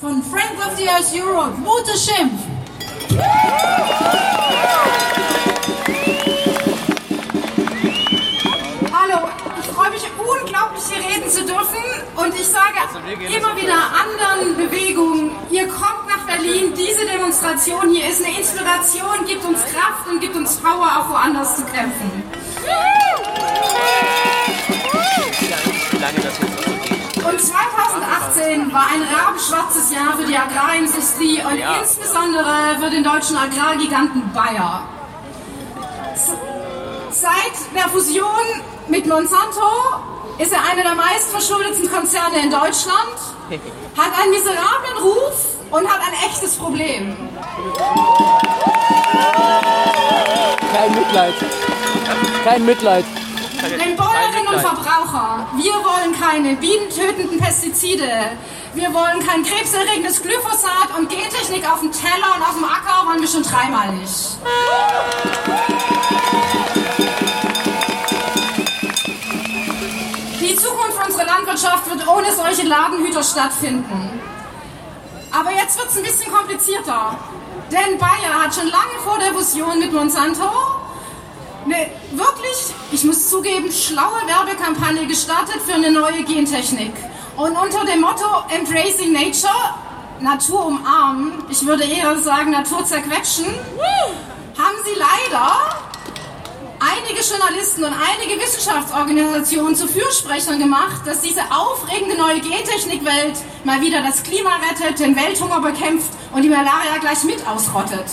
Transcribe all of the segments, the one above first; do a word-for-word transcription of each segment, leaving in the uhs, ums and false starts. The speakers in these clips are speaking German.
von Friends of the Earth Europe, Ute Schimpf. Hallo, ich freue mich unglaublich, hier reden zu dürfen und ich sage immer wieder anderen Bewegungen, ihr kommt nach Berlin, diese Demonstration hier ist eine Inspiration, gibt uns Kraft und gibt uns Power, auch woanders zu kämpfen. Und zweitausendachtzehn war ein rabenschwarzes Jahr für die Agrarindustrie und ja. insbesondere für den deutschen Agrargiganten Bayer. Seit der Fusion mit Monsanto ist er einer der meistverschuldeten Konzerne in Deutschland, hat einen miserablen Ruf und hat ein echtes Problem. Kein Mitleid. Kein Mitleid. Den Bäuerinnen und Verbraucher, wir wollen keine bienentötenden Pestizide, wir wollen kein krebserregendes Glyphosat und Gentechnik auf dem Teller und auf dem Acker wollen wir schon dreimal nicht. Die Zukunft unserer Landwirtschaft wird ohne solche Ladenhüter stattfinden. Aber jetzt wird es ein bisschen komplizierter, denn Bayer hat schon lange vor der Fusion mit Monsanto eine wirklich, ich muss zugeben, schlaue Werbekampagne gestartet für eine neue Gentechnik. Und unter dem Motto Embracing Nature, Natur umarmen, ich würde eher sagen Natur zerquetschen, haben sie leider einige Journalisten und einige Wissenschaftsorganisationen zu Fürsprechern gemacht, dass diese aufregende neue Gentechnikwelt mal wieder das Klima rettet, den Welthunger bekämpft und die Malaria gleich mit ausrottet.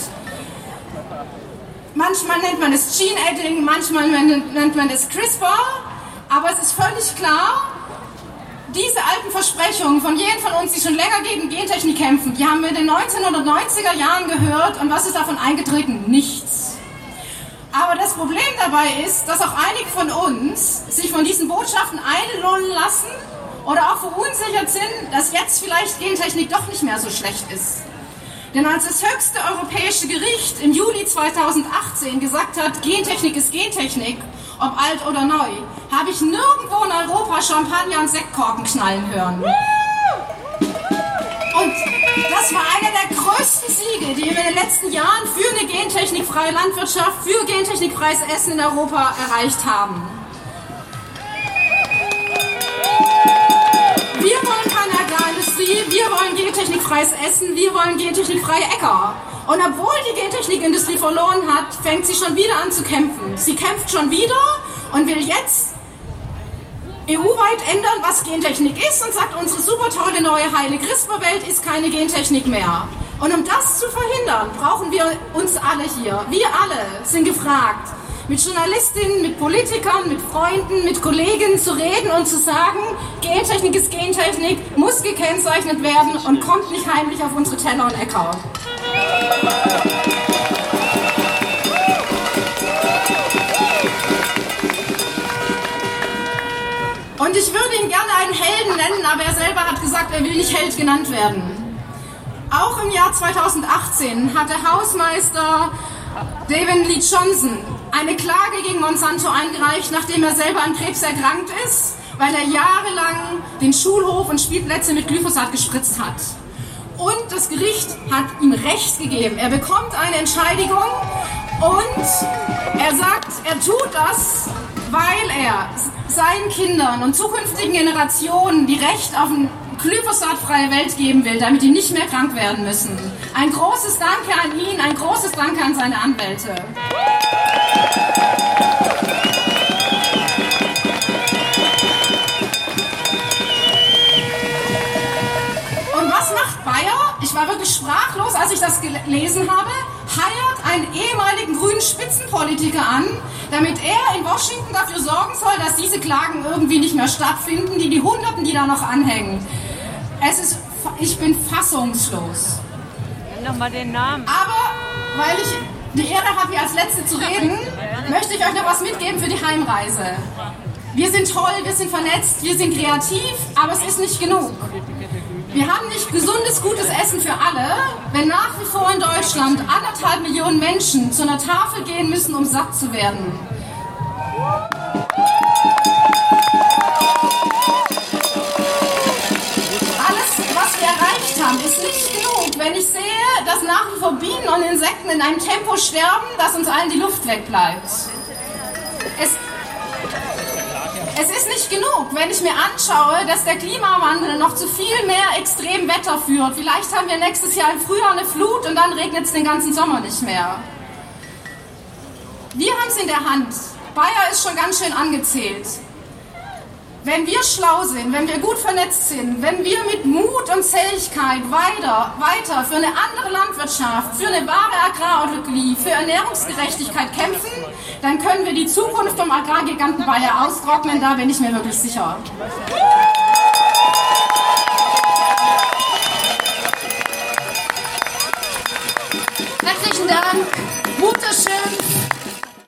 Manchmal nennt man es Gene Editing, manchmal nennt man es CRISPR, aber es ist völlig klar, diese alten Versprechungen von jenen von uns, die schon länger gegen Gentechnik kämpfen, die haben wir in den neunzehnhundertneunziger Jahren gehört und was ist davon eingetreten? Nichts. Aber das Problem dabei ist, dass auch einige von uns sich von diesen Botschaften einlullen lassen oder auch verunsichert sind, dass jetzt vielleicht Gentechnik doch nicht mehr so schlecht ist. Denn als das höchste europäische Gericht im Juli zweitausendachtzehn gesagt hat, Gentechnik ist Gentechnik, ob alt oder neu, habe ich nirgendwo in Europa Champagner und Sektkorken knallen hören. Und das war einer der größten Siege, die wir in den letzten Jahren für eine gentechnikfreie Landwirtschaft, für gentechnikfreies Essen in Europa erreicht haben. Wir wollen keine Agrarindustrie, wir wollen gentechnikfreies Essen, wir wollen gentechnikfreie Äcker. Und obwohl die Gentechnikindustrie verloren hat, fängt sie schon wieder an zu kämpfen. Sie kämpft schon wieder und will jetzt E U-weit ändern, was Gentechnik ist und sagt, unsere super tolle neue heile CRISPR-Welt ist keine Gentechnik mehr. Und um das zu verhindern, brauchen wir uns alle hier. Wir alle sind gefragt, mit Journalistinnen, mit Politikern, mit Freunden, mit Kollegen zu reden und zu sagen, Gentechnik ist Gentechnik, muss gekennzeichnet werden und kommt nicht heimlich auf unsere Teller und Äcker. Und ich würde ihn gerne einen Helden nennen, aber er selber hat gesagt, er will nicht Held genannt werden. Auch im Jahr zweitausendachtzehn hat der Hausmeister David Lee Johnson eine Klage gegen Monsanto eingereicht, nachdem er selber an Krebs erkrankt ist, weil er jahrelang den Schulhof und Spielplätze mit Glyphosat gespritzt hat. Und das Gericht hat ihm Recht gegeben. Er bekommt eine Entschädigung und er sagt, er tut das, weil er seinen Kindern und zukünftigen Generationen die Recht auf eine glyphosatfreie Welt geben will, damit die nicht mehr krank werden müssen. Ein großes Danke an ihn, ein großes Danke an seine Anwälte. Und was macht Bayer? Ich war wirklich sprachlos, als ich das gelesen habe. Heiert einen ehemaligen grünen Spitzenpolitiker an, damit er in Washington dafür sorgen soll, dass diese Klagen irgendwie nicht mehr stattfinden, die die Hunderten, die da noch anhängen. Es ist, ich bin fassungslos. Nenn doch mal den Namen. Aber, weil ich die Ehre habe, hier als Letzte zu reden, möchte ich euch noch was mitgeben für die Heimreise. Wir sind toll, wir sind vernetzt, wir sind kreativ, aber es ist nicht genug. Wir haben nicht gesundes, gutes Essen für alle, wenn nach wie vor in Deutschland anderthalb Millionen Menschen zu einer Tafel gehen müssen, um satt zu werden. Alles, was wir erreicht haben, ist nicht genug, wenn ich sehe, dass nach wie vor Bienen und Insekten in einem Tempo sterben, dass uns allen die Luft wegbleibt. Es, es ist nicht genug, wenn ich mir anschaue, dass der Klimawandel noch zu viel mehr Extremwetter führt. Vielleicht haben wir nächstes Jahr im Frühjahr eine Flut und dann regnet es den ganzen Sommer nicht mehr. Wir haben es in der Hand. Bayer ist schon ganz schön angezählt. Wenn wir schlau sind, wenn wir gut vernetzt sind, wenn wir mit Mut und Zähigkeit weiter, weiter für eine andere Landwirtschaft, für eine wahre Agrarökologie, für Ernährungsgerechtigkeit kämpfen, dann können wir die Zukunft vom Agrargiganten Bayer austrocknen, da bin ich mir wirklich sicher.